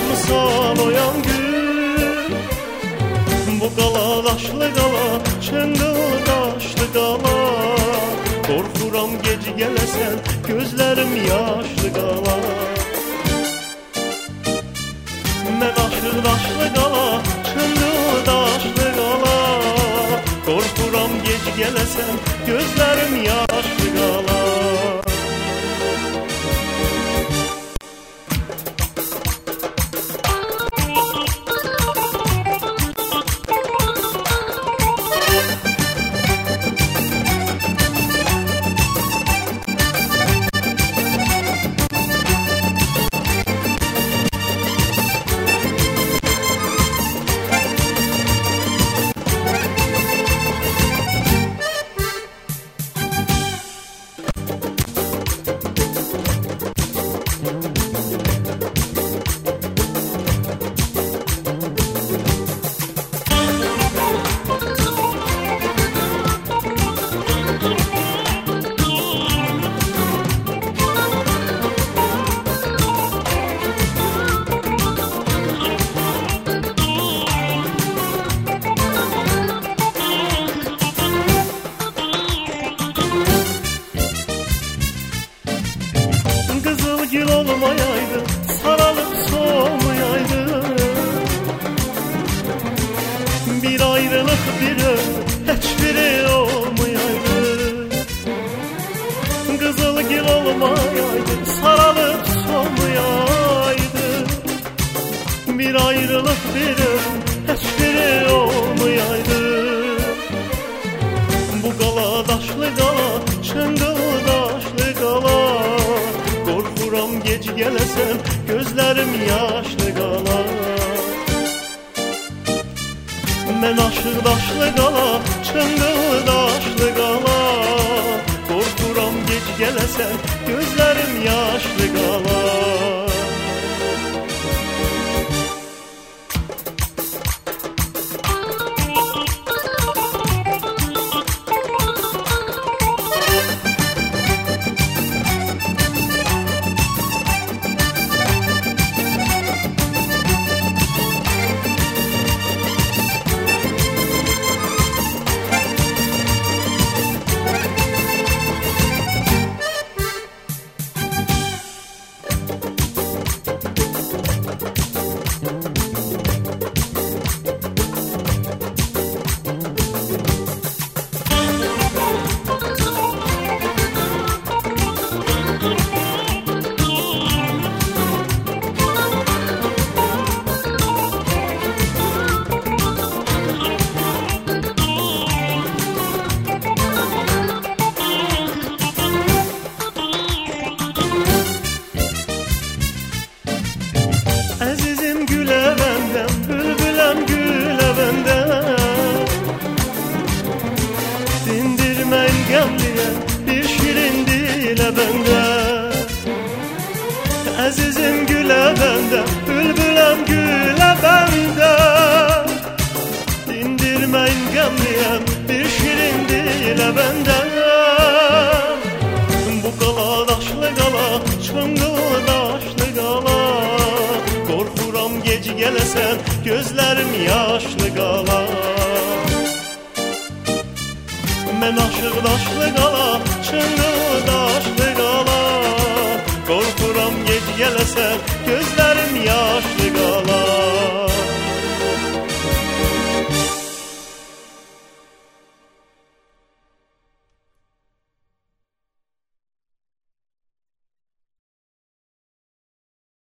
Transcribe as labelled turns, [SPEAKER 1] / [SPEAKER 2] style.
[SPEAKER 1] saloyan gül. Bu qala daşlı qala, çınqıl daşlı qala. Qorxuram gec gələsən, gözlərim yaşlı qala. Mən aşıq daşlı qala, çınqıl daşlı qala. Qorxuram gec gələsən, gözlərim yaşlı qala. Gül olmayaydı, saralıp solmayaydı. Bir ayrılık bir ömür, hiçbiri olmayaydı. Kızıl gül olmayaydı, saralıp solmayaydı. Bir ayrılık bir ömür, hiçbiri olmayaydı. Bu qala daşlı qala, çınqıl daşlı qala. Qorxuram gec gələsən, gözlərim yaşlı qala. Mən aşıq daşlı qala, çınqıl daşlı qala. Qorxuram gec gələsən, gözlərim yaşlı qala. Əzizim gülə bəndəm, bülbüləm gülə bəndəm. Dindirmən qəmliyə bir şirin dilə bəndəm. Əzizim gülə bəndəm, bülbüləm gülə bəndəm. Dindirmən qəmliyə bir şirin dilə bəndəm. Bu qala daşlı qala, çınqıl daşlı qala. Qorxuram gec gələsən, gözlərim yaşlı qala. Mən aşıq daşlı qala, çınqıl daşlı qala. Qorxuram gec gələsən, gözlərim yaşlı qala.